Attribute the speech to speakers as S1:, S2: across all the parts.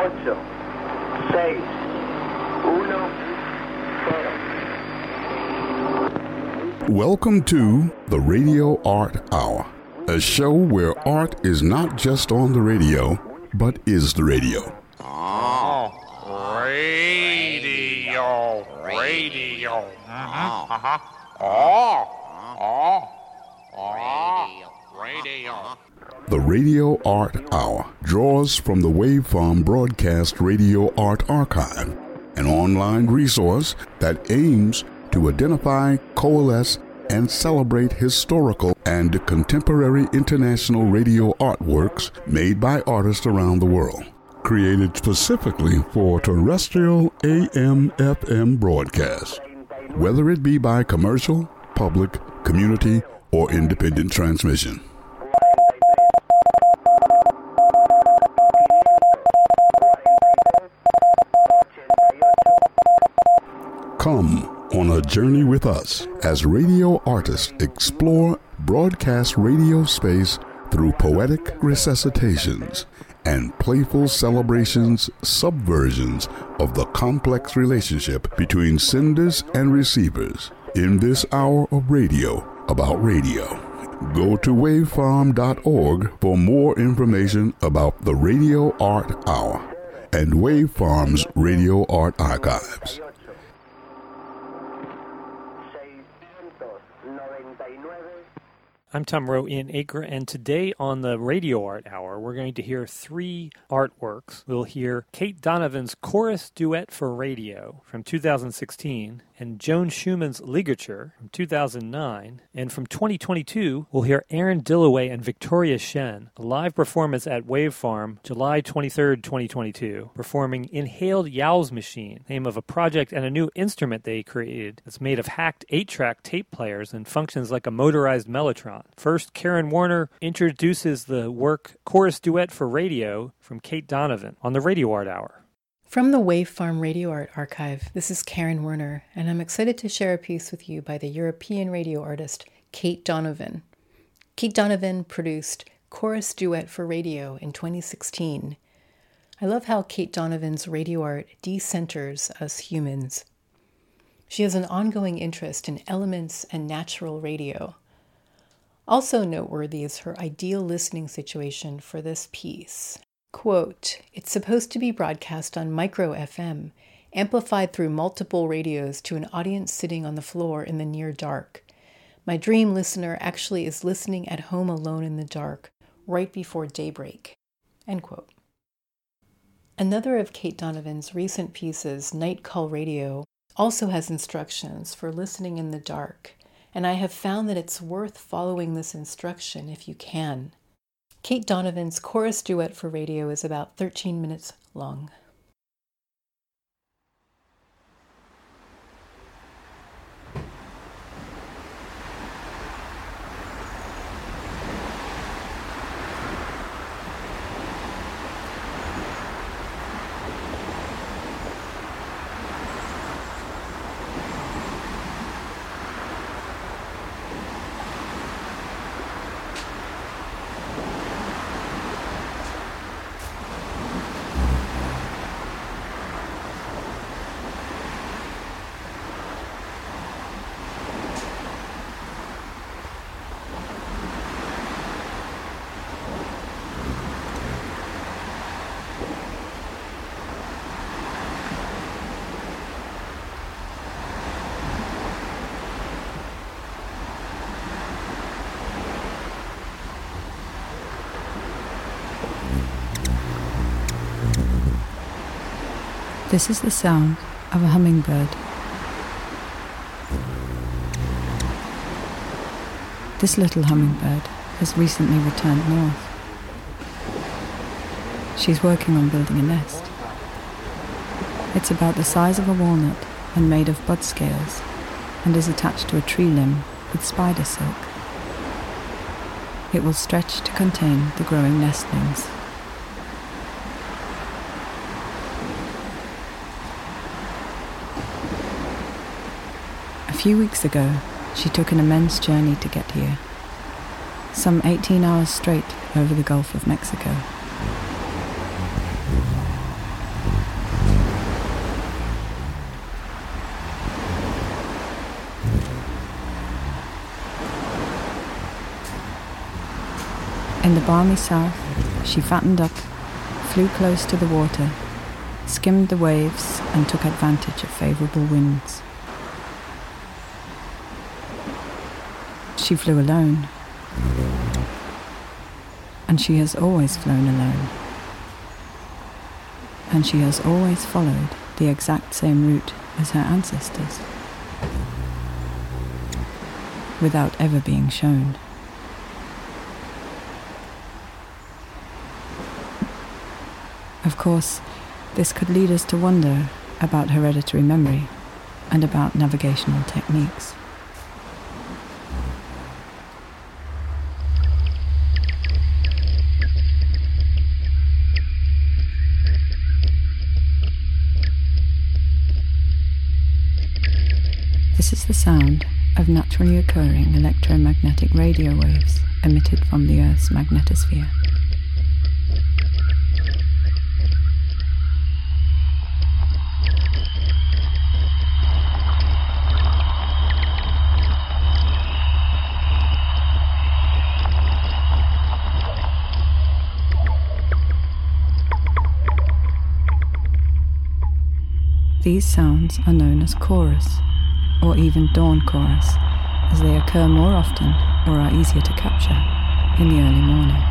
S1: Welcome to the Radio Art Hour, a show where art is not just on the radio, but is the radio.
S2: Radio. Radio.
S1: The Radio Art Hour draws from the Waveform Broadcast Radio Art Archive, an online resource that aims to identify, coalesce, and celebrate historical and contemporary international radio artworks made by artists around the world. Created specifically for terrestrial AM/FM broadcast, whether it be by commercial, public, community, or independent transmission. Come on a journey with us as radio artists explore broadcast radio space through poetic resuscitations and playful celebrations, subversions of the complex relationship between senders and receivers in this hour of radio about radio. Go to wavefarm.org for more information about the Radio Art Hour and Wavefarm's Radio Art Archives.
S3: I'm Tom Rowe in Acre, and today on the Radio Art Hour, we're going to hear three artworks. We'll hear Kate Donovan's Chorus Duet for Radio from 2016, and Joan Schumann's Ligature from 2009. And from 2022, we'll hear Aaron Dilloway and Victoria Shen, a live performance at Wavefarm, July 23rd, 2022, performing Inhaled Yow's Machine, name of a project and a new instrument they created that's made of hacked 8-track tape players and functions like a motorized mellotron. First, Karen Warner introduces the work Chorus Duet for Radio from Kate Donovan on the Radio Art Hour.
S4: From the Wavefarm Radio Art Archive, this is Karen Werner, and I'm excited to share a piece with you by the European radio artist Kate Donovan. Kate Donovan produced Chorus Duet for Radio in 2016. I love how Kate Donovan's radio art decenters us humans. She has an ongoing interest in elements and natural radio. Also noteworthy is her ideal listening situation for this piece. Quote, "It's supposed to be broadcast on micro FM, amplified through multiple radios to an audience sitting on the floor in the near dark. My dream listener actually is listening at home alone in the dark, right before daybreak." End quote. Another of Kate Donovan's recent pieces, Night Call Radio, also has instructions for listening in the dark, and I have found that it's worth following this instruction if you can. Kate Donovan's Chorus Duet for Radio is about 13 minutes long.
S5: This is the sound of a hummingbird. This little hummingbird has recently returned north. She's working on building a nest. It's about the size of a walnut and made of bud scales, and is attached to a tree limb with spider silk. It will stretch to contain the growing nestlings. A few weeks ago, she took an immense journey to get here. Some 18 hours straight over the Gulf of Mexico. In the balmy south, she fattened up, flew close to the water, skimmed the waves and took advantage of favourable winds. She flew alone, and she has always flown alone, and she has always followed the exact same route as her ancestors, without ever being shown. Of course, this could lead us to wonder about hereditary memory and about navigational techniques. This is the sound of naturally occurring electromagnetic radio waves emitted from the Earth's magnetosphere. These sounds are known as chorus, or even dawn chorus, as they occur more often or are easier to capture in the early morning.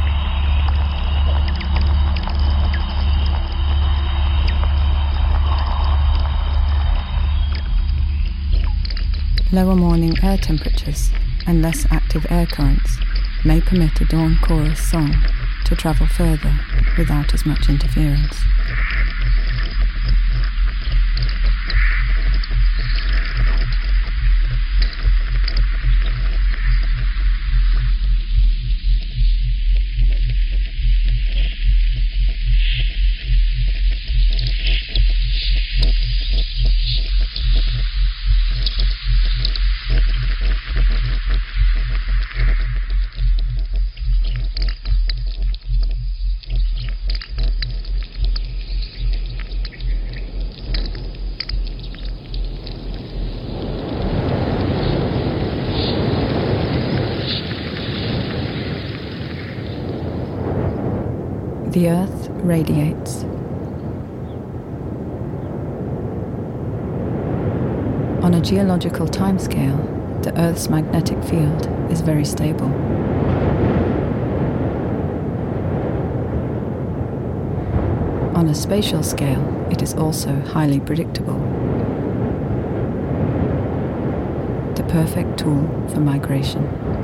S5: Lower morning air temperatures and less active air currents may permit a dawn chorus song to travel further without as much interference. The Earth radiates. On a geological timescale, the Earth's magnetic field is very stable. On a spatial scale, it is also highly predictable. The perfect tool for migration.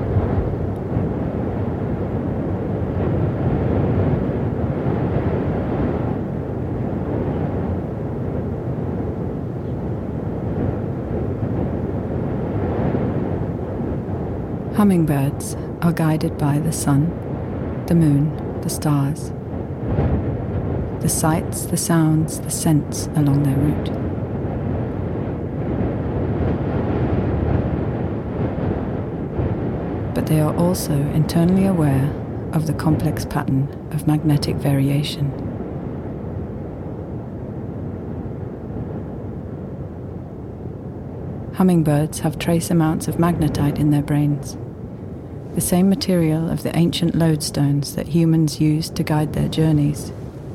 S5: Hummingbirds are guided by the sun, the moon, the stars, the sights, the sounds, the scents along their route. But they are also internally aware of the complex pattern of magnetic variation. Hummingbirds have trace amounts of magnetite in their brains, the same material of the ancient lodestones that humans used to guide their journeys.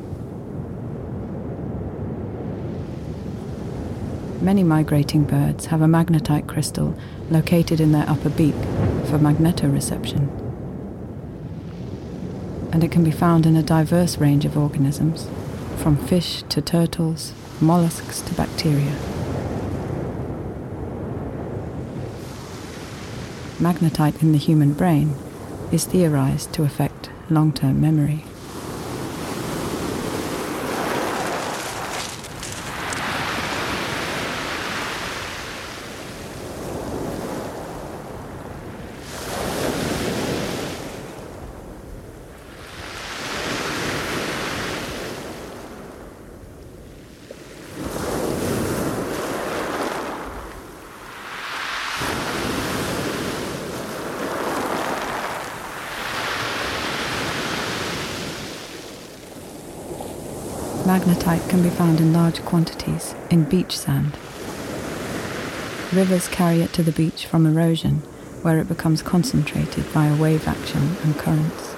S5: Many migrating birds have a magnetite crystal located in their upper beak for magnetoreception, and it can be found in a diverse range of organisms, from fish to turtles, mollusks to bacteria. Magnetite in the human brain is theorized to affect long-term memory. Magnetite can be found in large quantities in beach sand. Rivers carry it to the beach from erosion, where it becomes concentrated via wave action and currents.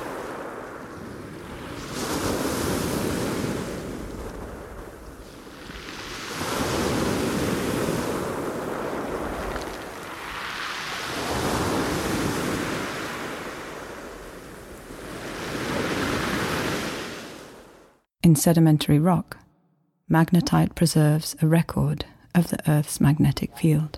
S5: In sedimentary rock, magnetite preserves a record of the Earth's magnetic field.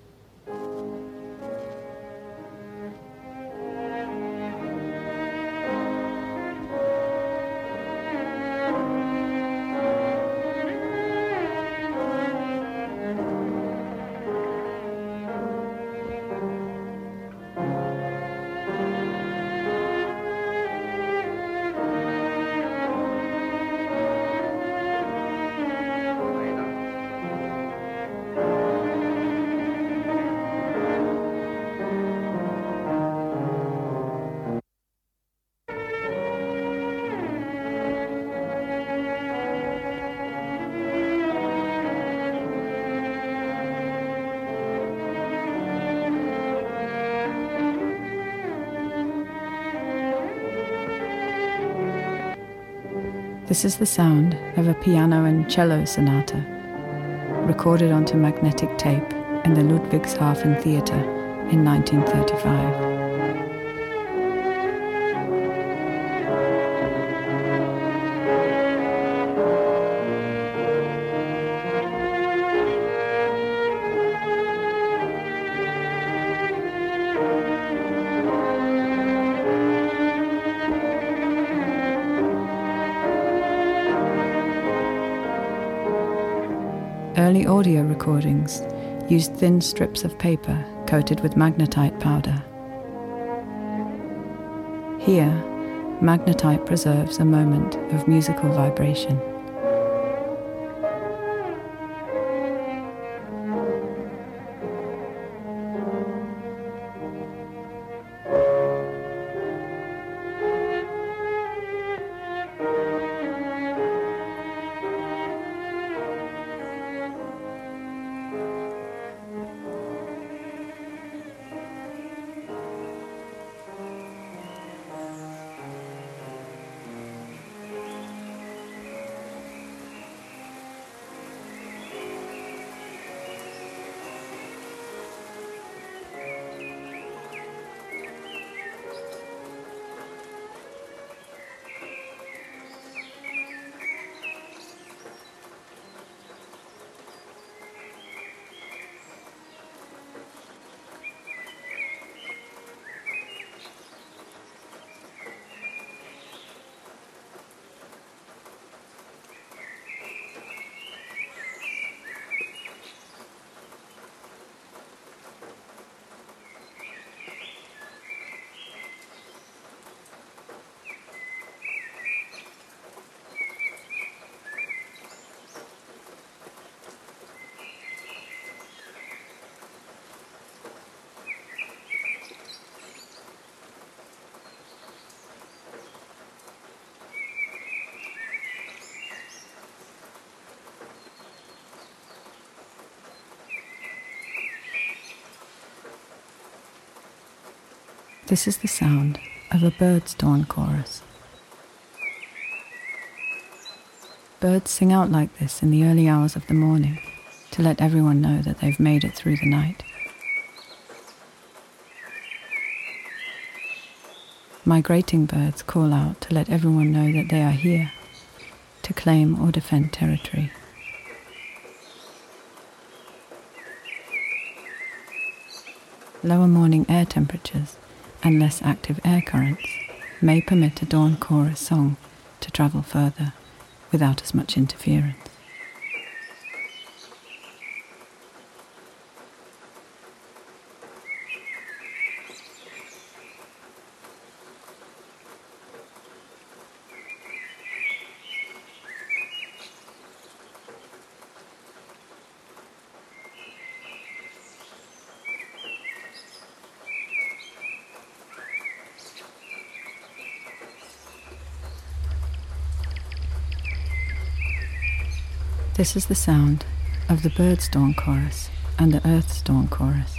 S5: This is the sound of a piano and cello sonata, recorded onto magnetic tape in the Ludwigshafen Theatre in 1935. Early audio recordings used thin strips of paper coated with magnetite powder. Here, magnetite preserves a moment of musical vibration. This is the sound of a bird's dawn chorus. Birds sing out like this in the early hours of the morning to let everyone know that they've made it through the night. Migrating birds call out to let everyone know that they are here, to claim or defend territory. Lower morning air temperatures and less active air currents may permit a dawn chorus song to travel further without as much interference. This is the sound of the Bird's Dawn Chorus and the Earth's Dawn Chorus.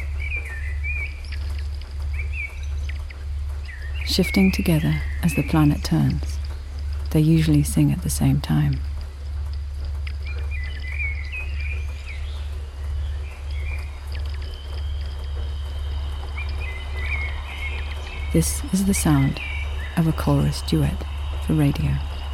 S5: Shifting together as the planet turns, they usually sing at the same time. This is the sound of a chorus duet for radio.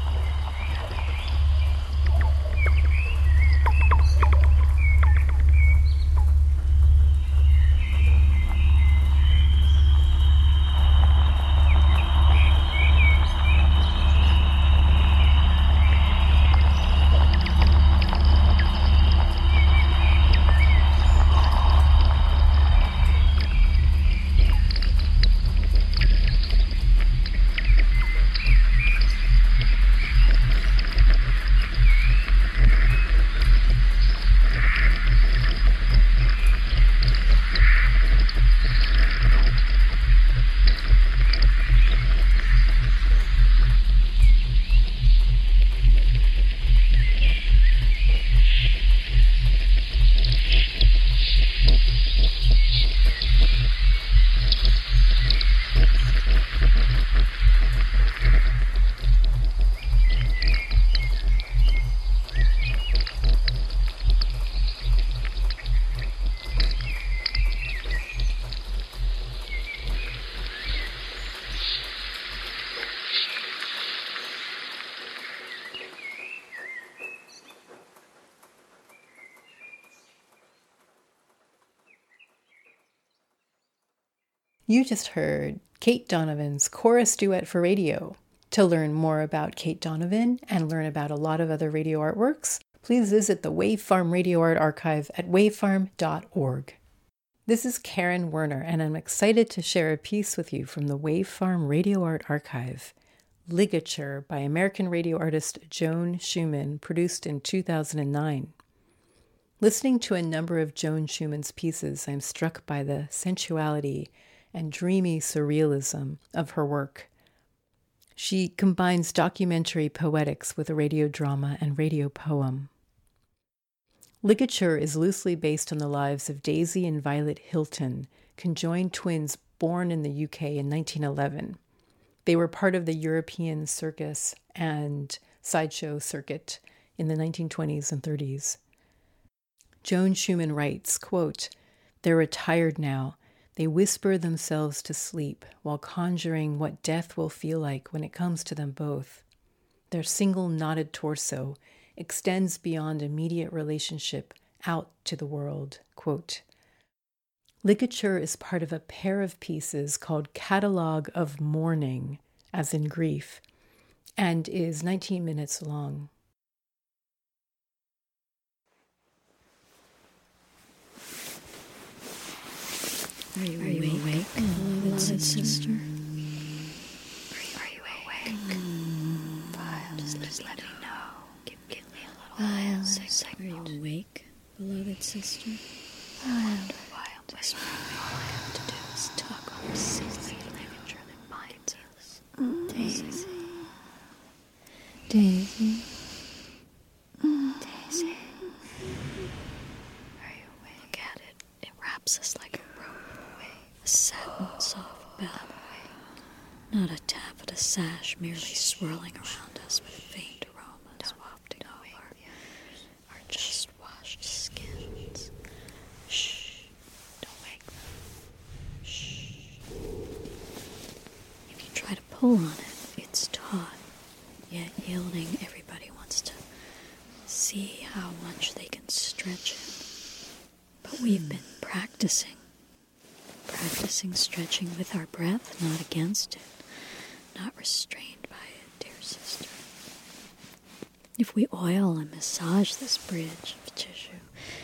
S4: You just heard Kate Donovan's Chorus Duet for Radio. To learn more about Kate Donovan and learn about a lot of other radio artworks, please visit the Wave Farm Radio Art Archive at wavefarm.org. This is Karen Werner, and I'm excited to share a piece with you from the Wave Farm Radio Art Archive, Ligature by American radio artist Joan Schumann, produced in 2009. Listening to a number of Joan Schumann's pieces, I'm struck by the sensuality and dreamy surrealism of her work. She combines documentary poetics with a radio drama and radio poem. Ligature is loosely based on the lives of Daisy and Violet Hilton, conjoined twins born in the UK in 1911. They were part of the European circus and sideshow circuit in the 1920s and 30s. Joan Schumann writes, quote, "They're retired now. They whisper themselves to sleep while conjuring what death will feel like when it comes to them both. Their single knotted torso extends beyond immediate relationship out to the world." Quote, Ligature is part of a pair of pieces called Catalogue of Mourning, as in grief, and is 19 minutes long.
S6: Are you awake, beloved sister? Are you awake? Just let me know. Give me a little signal. Are you awake, beloved sister? I wonder why I'm whispering. All I have to do is talk on the silly ligature that binds us. Daisy. Daisy. Daisy. Are you awake? Look at it. It wraps us like a a satin soft bell, not a taffeta sash merely swirling around us with faint aromas wafting over our just washed skins. Shh, don't wake them. Shh. If you try to pull on it, it's taut, yet yielding. Everybody wants to see how much they can stretch it. But we've been practicing stretching with our breath, not against it, not restrained by it, dear sister. If we oil and massage this bridge of tissue,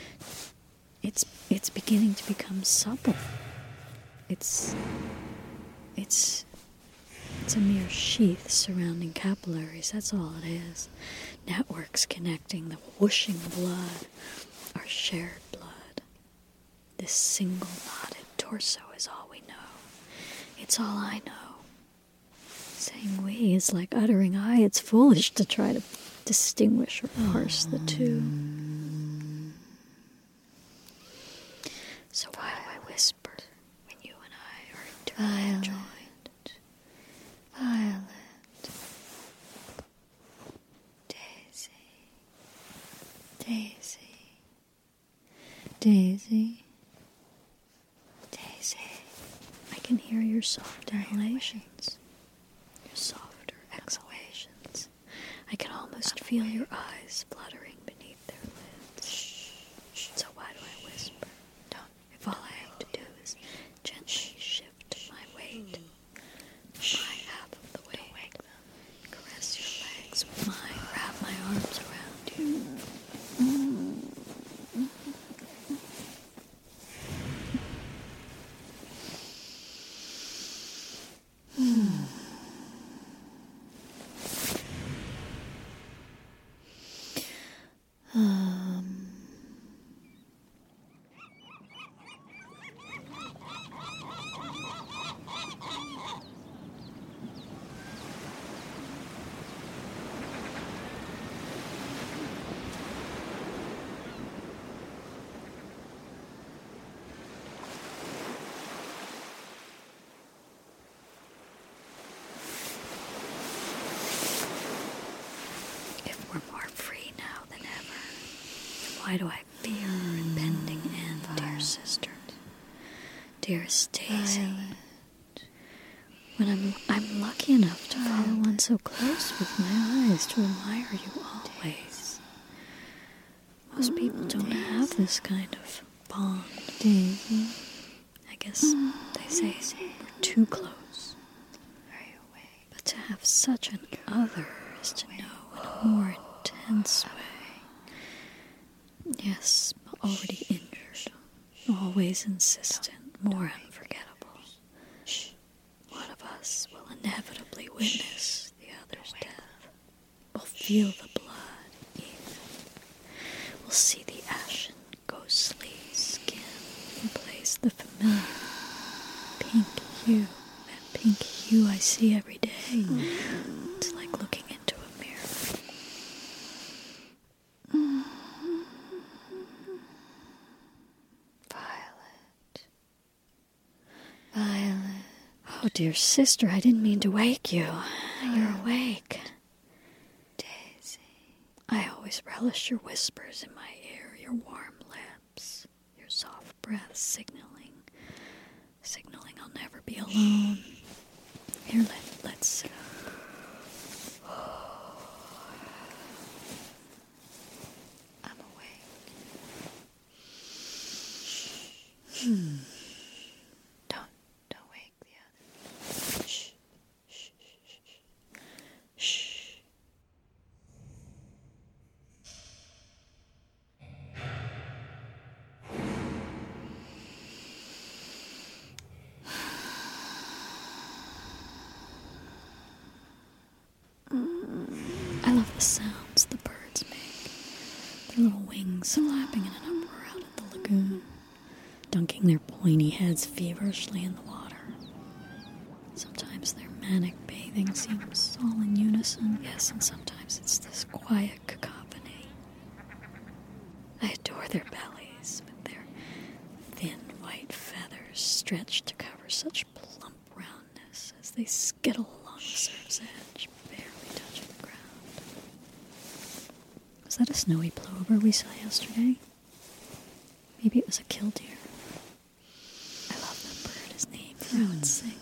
S6: it's beginning to become supple. It's a mere sheath surrounding capillaries, that's all it is. Networks connecting the whooshing blood, our shared blood. This single knotted torso is all we know. It's all I know. Saying we is like uttering I. It's foolish to try to distinguish or parse the two. So why do I whisper when you and I are eternally joined? Violet. Daisy. Daisy. Daisy. Daisy. I can hear your soft inhalations, your softer exhalations. I can almost feel your eyes fluttering beneath their lids. So why do I whisper? If all I have to do is gently shift my weight, my half of the weight, caress your legs with mine, wrap my arms around you. We're more free now than ever. Why do I fear our impending end, dear sister? Dearest Daisy. When I'm lucky enough to follow one so close with my eyes to admire you always. Most people don't have this kind of bond. Daisy. I guess they say we're too close. But to have such an other is to know in a more intense way. Yes, already injured, always insistent, more unforgettable. One of us will inevitably witness the other's death. We'll feel the blood even. We'll see the ashen, ghostly skin replace the familiar pink hue. That pink hue I see every day. It's like looking into a mirror. Violet. Oh, dear sister, I didn't mean to wake you. You're awake. Daisy. I always relish your whispers in my ear, your warm lips, your soft breath signaling I'll never be alone. Here, let's sit up. I'm awake. Don't wake the other. Shh. Shh. Shh. I love the sounds the birds make. Their little wings flapping in an uproar out at the lagoon, dunking their pointy heads feverishly in the water. Sometimes their manic bathing seems all in unison. Yes, and sometimes it's this quiet cacophony. I adore their bellies with their thin white feathers stretched to cover such plump roundness as they skittle along the surf's edge, barely touching the ground. Was that a snowy plover we saw yesterday? Maybe it was a killdeer. I love that bird. His name for how it sings.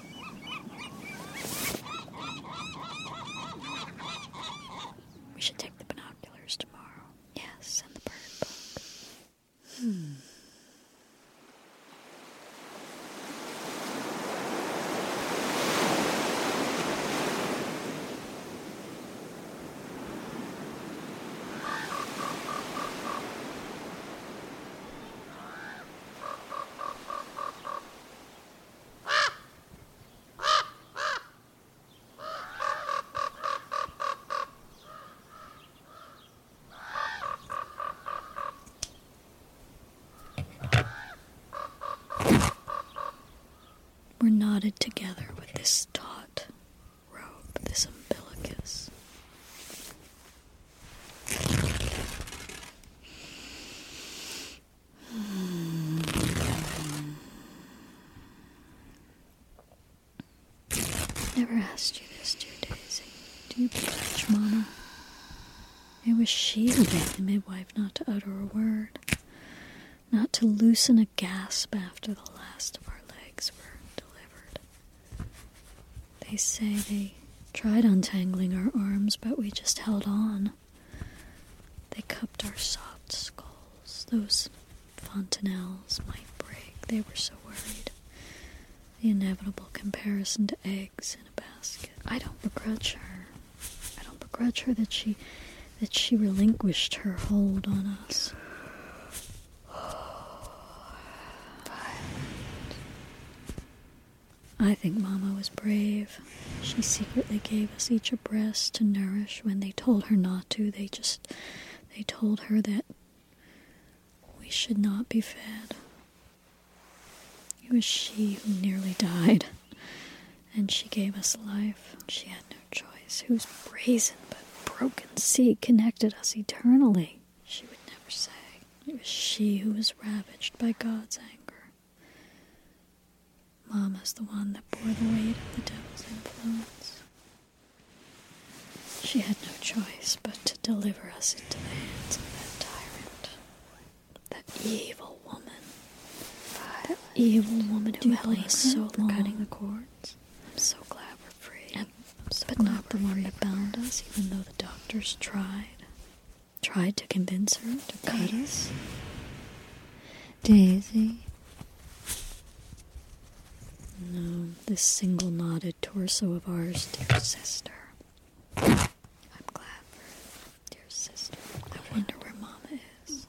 S6: We should take the binoculars tomorrow. Yes, and the bird book. We're knotted together with this taut rope, this umbilicus. asked you this, dear Daisy. Do you begrudge Mama? It was she who begged the midwife not to utter a word, not to loosen a gasp after the last of our legs were delivered. They say they tried untangling our arms, but we just held on. They cupped our soft skulls. Those fontanelles might break. They were so worried. The inevitable comparison to eggs in a basket. I don't begrudge her. I don't begrudge her that she relinquished her hold on us. I think Mama was brave. She secretly gave us each a breast to nourish when they told her not to. They told her that we should not be fed. It was she who nearly died, and she gave us life. She had no choice. Whose brazen but broken seed connected us eternally? She would never say. It was she who was ravaged by God's anger. Mama's the one that bore the weight of the devil's influence. She had no choice but to deliver us into the hands of that tyrant, that evil woman. That evil woman who held us so long. Cutting the cords. I'm so glad we're free. But not the one that bound us, even though the doctors tried to convince her to cut us. Daisy. No, this single knotted torso of ours, dear sister. I'm glad for it, dear sister. I wonder where Mama is.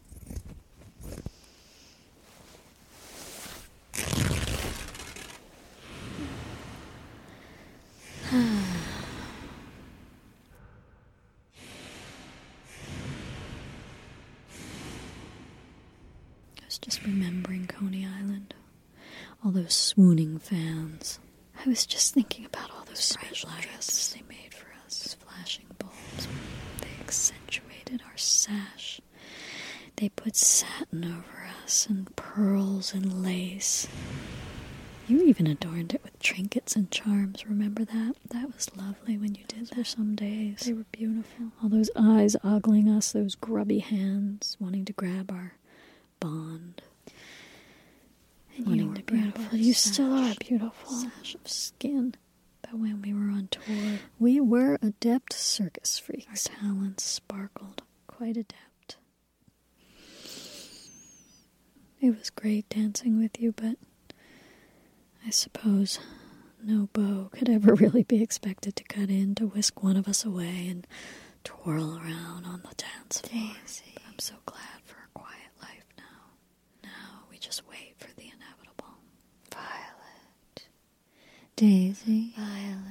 S6: I was just remembering Coney Island. All those swooning fans. I was just thinking about all those special dresses they made for us. Those flashing bulbs. They accentuated our sash. They put satin over us and pearls and lace. You even adorned it with trinkets and charms. Remember that? That was lovely when you did that. Some days. They were beautiful. All those eyes ogling us, those grubby hands wanting to grab our bond. And you were beautiful. You still are beautiful. Sash of skin. But when we were on tour, we were adept circus freaks. Our talents sparkled. Quite adept. It was great dancing with you, but I suppose no bow could ever really be expected to cut in to whisk one of us away and twirl around on the dance floor. Daisy. But I'm so glad for a quiet life now. Now we just wait for the inevitable. Violet. Daisy. Violet.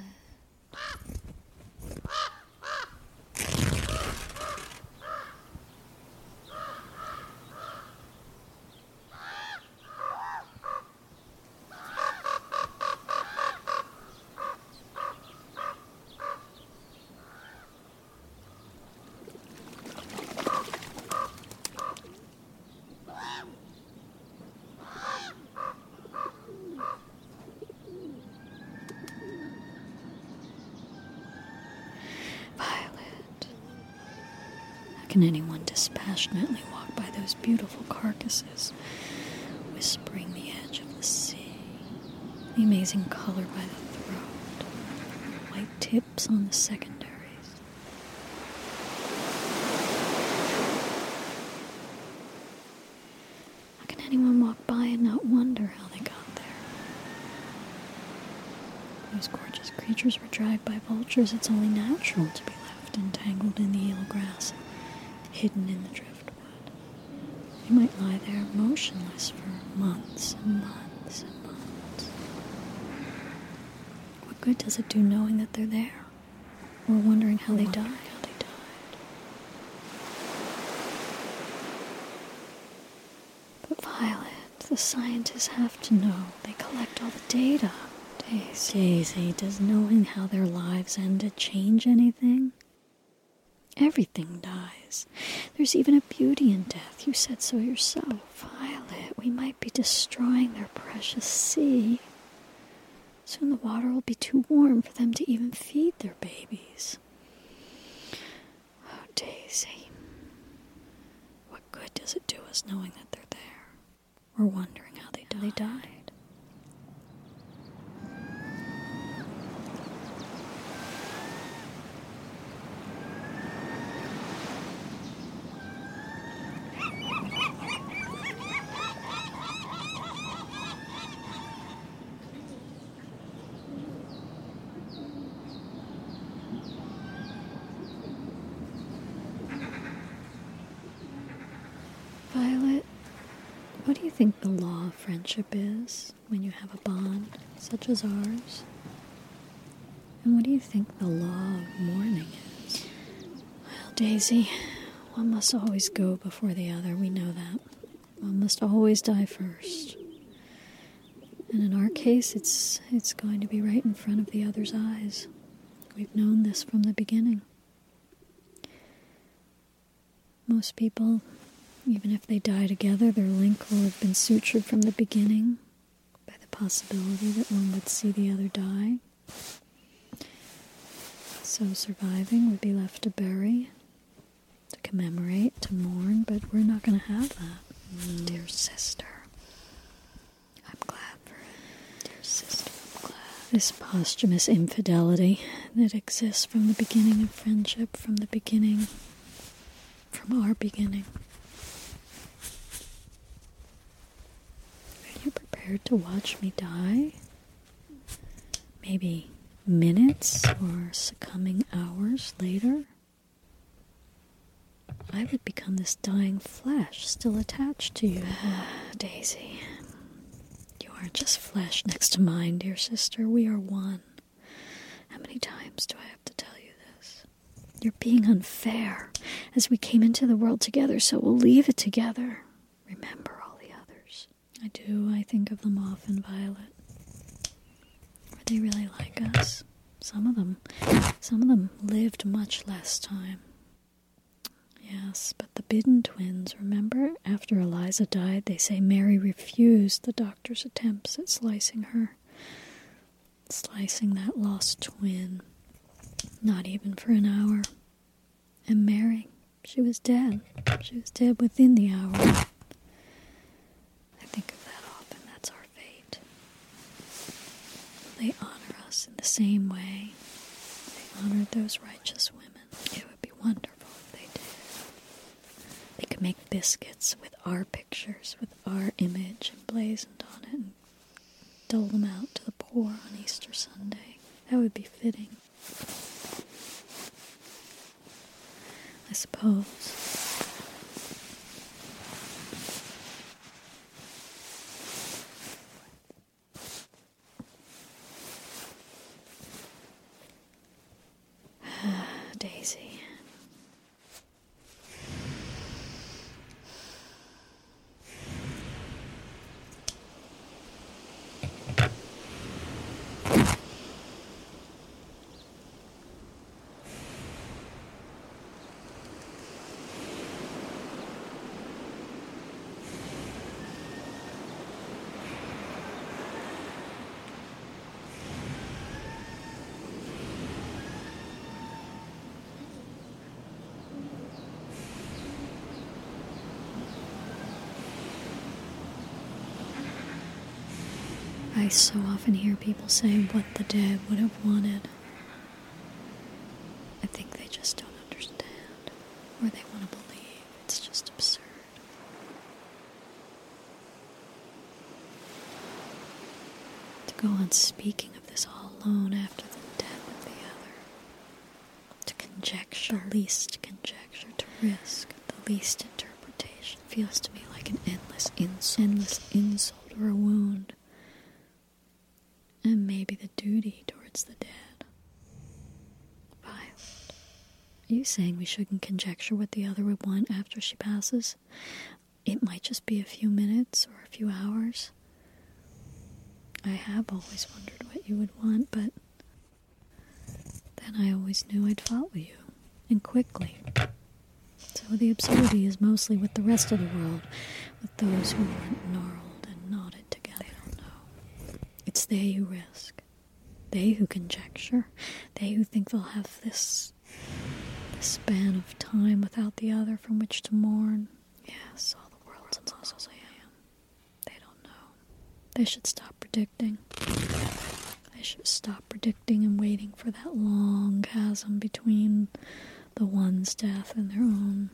S6: Can anyone dispassionately walk by those beautiful carcasses, whispering the edge of the sea, the amazing color by the throat, white tips on the secondaries? How can anyone walk by and not wonder how they got there? Those gorgeous creatures were dragged by vultures. It's only natural to be left entangled in the eelgrass, hidden in the driftwood. They might lie there motionless for months and months and months. What good does it do knowing that they're there? Or wondering how they died? But Violet, the scientists have to know. They collect all the data. Daisy, does knowing how their lives ended change anything? Everything dies. There's even a beauty in death. You said so yourself. Violet, we might be destroying their precious sea. Soon the water will be too warm for them to even feed their babies. Oh, Daisy. What good does it do us knowing that they're there? Or wondering how they died? Violet, what do you think the law of friendship is when you have a bond such as ours? And what do you think the law of mourning is? Well, Daisy, one must always go before the other. We know that. One must always die first. And in our case, it's going to be right in front of the other's eyes. We've known this from the beginning. Most people, even if they die together, their link will have been sutured from the beginning by the possibility that one would see the other die. So surviving would be left to bury, to commemorate, to mourn, but we're not going to have that. Dear sister, I'm glad for it. Dear sister, I'm glad. This posthumous infidelity that exists from the beginning of friendship, from the beginning, from our beginning. Are you prepared to watch me die? Maybe minutes or succumbing hours later? I would become this dying flesh still attached to you. Daisy, you aren't just flesh next to mine, dear sister. We are one. How many times do I have to tell you this? You're being unfair. As we came into the world together, so we'll leave it together. Remember all the others. I do. I think of them often, Violet. Were they really like us? Some of them lived much less time. Yes, but the Bidden twins, remember? After Eliza died, they say Mary refused the doctor's attempts at slicing her. Slicing that lost twin. Not even for an hour. And Mary, she was dead. She was dead within the hour. I think of that often. That's our fate. They honor us in the same way they honored those righteous women. It would be wonderful if they did. They could make biscuits with our pictures, with our image emblazoned on it, and dole them out to the poor on Easter Sunday. That would be fitting. I suppose. Daisy. I so often hear people say what the dead would have wanted. I think they just don't understand, or they want to believe. It's just absurd. To go on speaking of this all alone after the death of the other. To conjecture, the least conjecture, to risk the least interpretation, feels to me like an endless insult or a wound. And maybe the duty towards the dead. Violet, are you saying we shouldn't conjecture what the other would want after she passes? It might just be a few minutes or a few hours. I have always wondered what you would want, but then I always knew I'd follow you, and quickly. So the absurdity is mostly with the rest of the world, with those who weren't gnarled and knotted together. It's they who risk. They who conjecture, they who think they'll have this span of time without the other from which to mourn. Yes, all the world's a mausoleum. They don't know. They should stop predicting. They should stop predicting and waiting for that long chasm between the one's death and their own.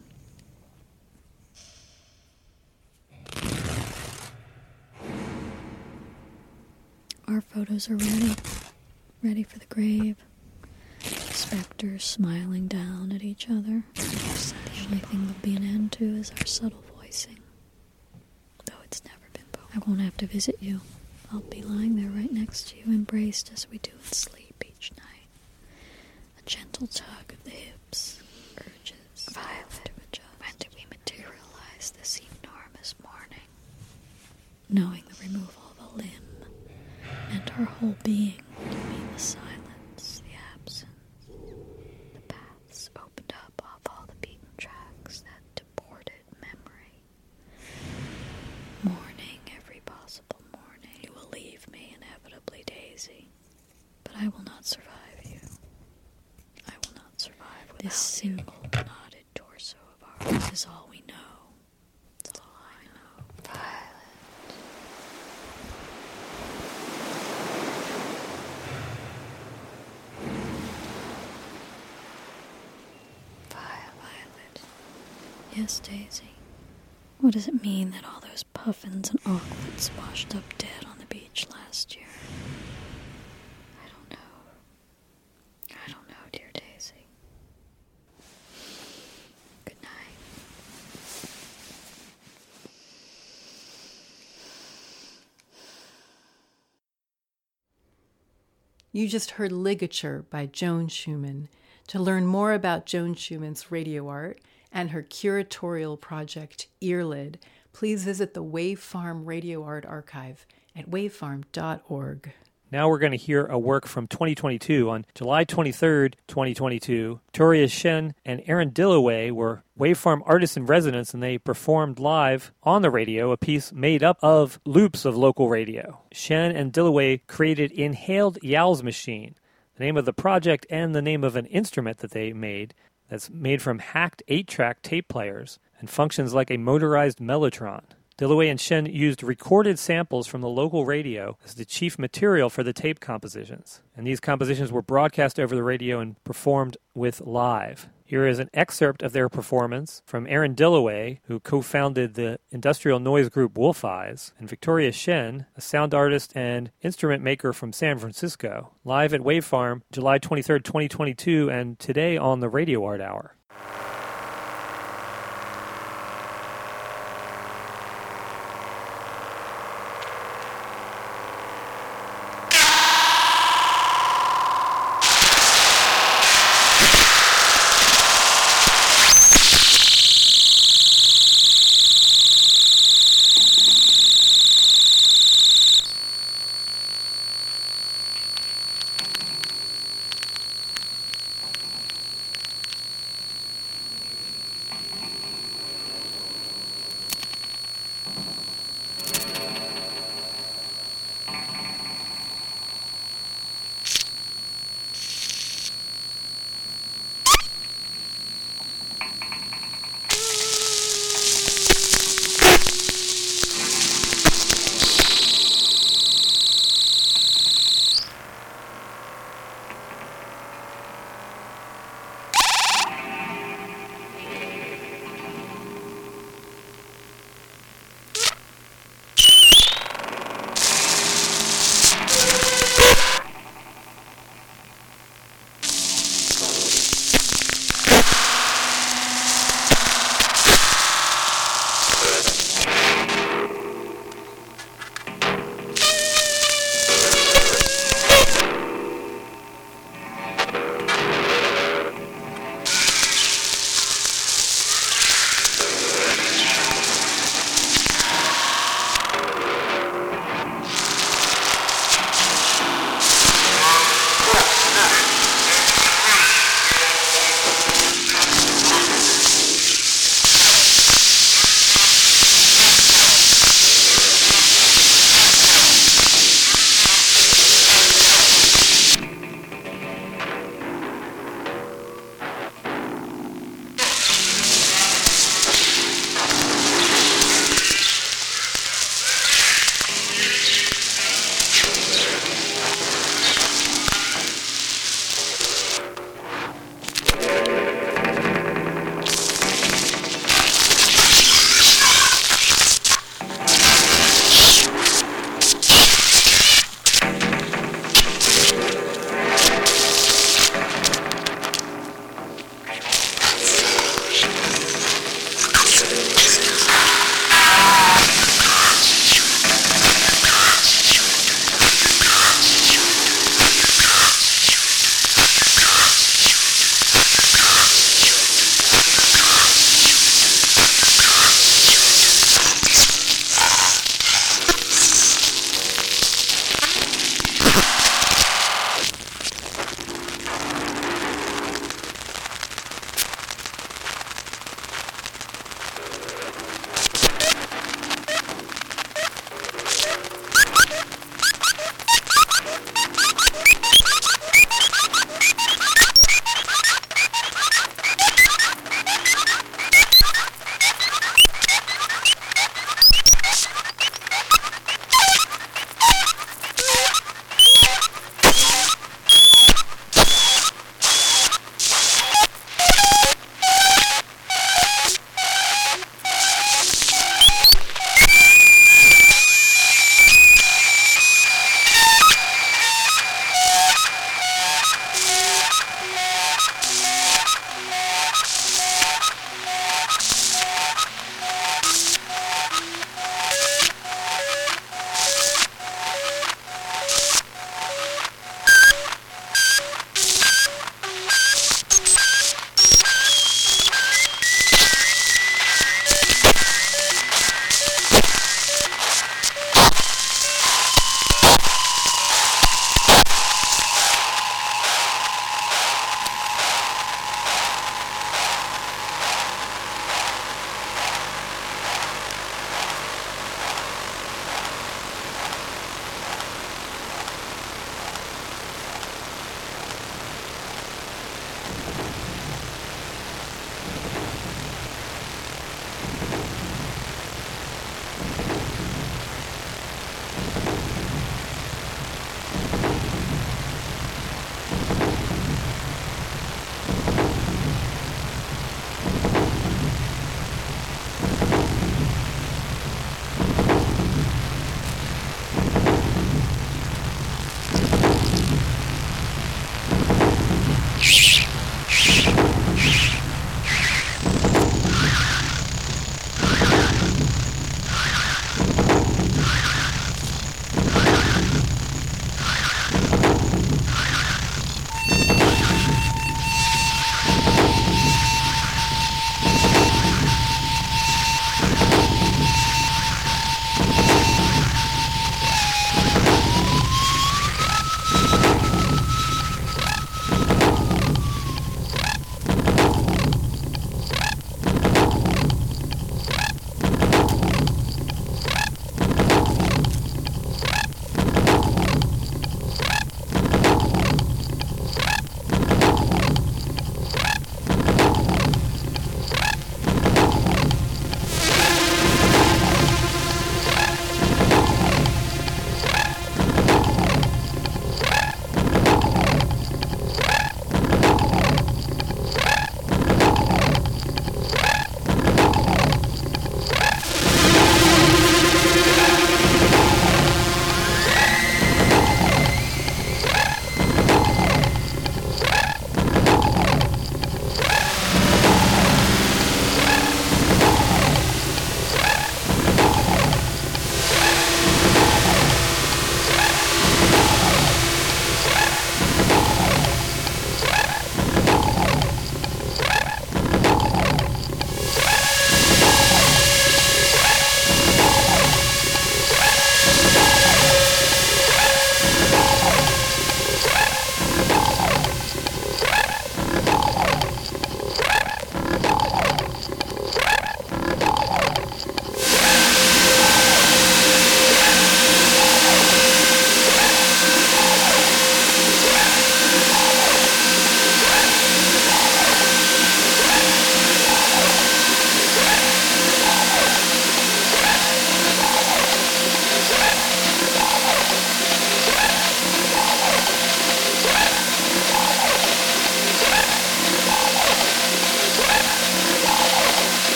S6: Our photos are ready for the grave. Specters smiling down at each other. The only thing there'll be an end to is our subtle voicing. Though it's never been I won't have to visit you. I'll be lying there right next to you, embraced as we do in sleep each night. A gentle tug of the hips, urges Violet to adjust. When do we materialize this enormous mourning? Knowing the removal of a limb and our whole being to mean the silence, the absence, the paths opened up off all the beaten tracks that deported memory. Mourning every possible morning. You will leave me inevitably, Daisy, but I will not survive you. I will not survive without this single knotted torso of ours. Is all we know. It's all I know. Violet. Violet. Yes, Daisy. What does it mean that all those puffins and auklets washed up dead on the beach last year? I don't know. I don't know, dear Daisy. Good night.
S4: You just heard Ligature by Joan Schumann. To learn more about Joan Schumann's radio art and her curatorial project, Earlid, please visit the Wave Farm Radio Art Archive at wavefarm.org.
S3: Now we're going to hear a work from 2022. On July 23rd, 2022, Victoria Shen and Aaron Dillaway were Wavefarm artists in residence, and they performed live on the radio a piece made up of loops of local radio. Shen and Dillaway created Inhaled Yowls Machine, the name of the project and the name of an instrument that they made that's made from hacked 8-track tape players and functions like a motorized mellotron. Dillaway and Shen used recorded samples from the local radio as the chief material for the tape compositions. And these compositions were broadcast over the radio and performed with live. Here is an excerpt of their performance from Aaron Dillaway, who co-founded the industrial noise group Wolf Eyes, and Victoria Shen, a sound artist and instrument maker from San Francisco, live at Wave Farm, July 23rd, 2022, and today on the Radio Art Hour.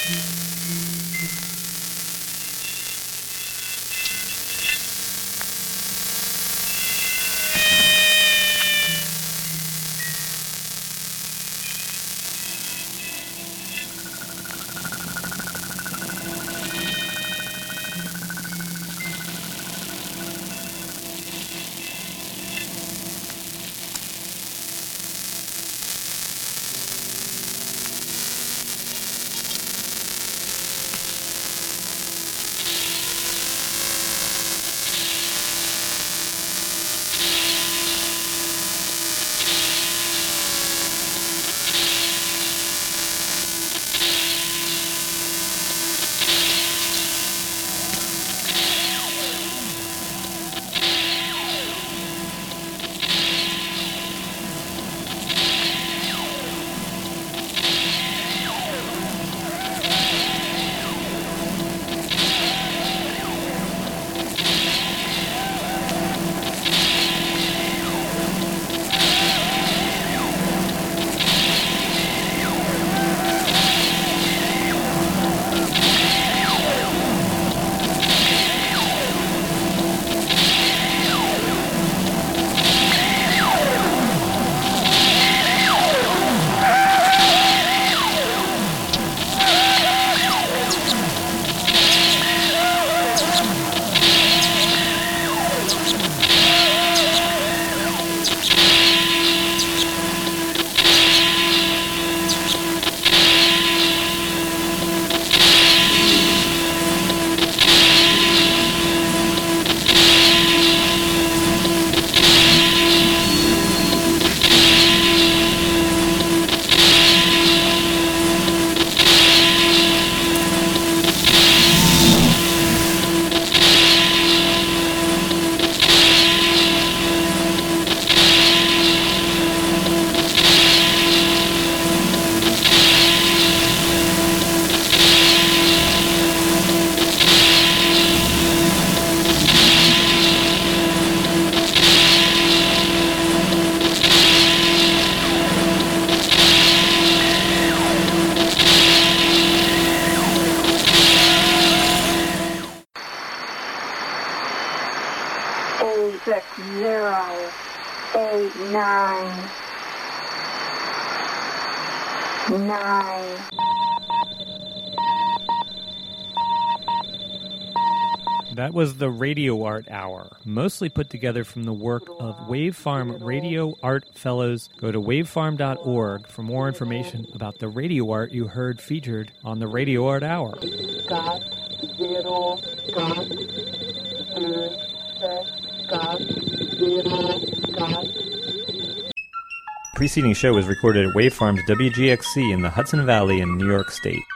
S3: That was the Radio Art Hour, mostly put together from the work of Wavefarm Radio Art Fellows. Go to wavefarm.org for more information about the radio art you heard featured on the Radio Art Hour. Preceding show was recorded at Wavefarm's WGXC in the Hudson Valley in New York State.